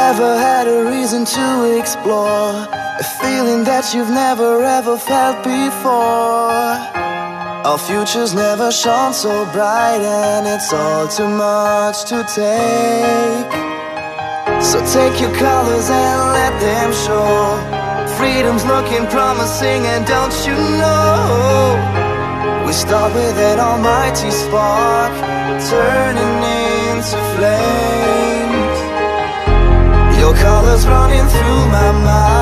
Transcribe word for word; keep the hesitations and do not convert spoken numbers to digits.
never had a reason to explore a feeling that you've never ever felt before. Our future's never shone so bright, and it's all too much to take. So take your colors and let them show. Freedom's looking promising, and don't you know, we start with an almighty spark, turning into flames. Your colors running through my mind.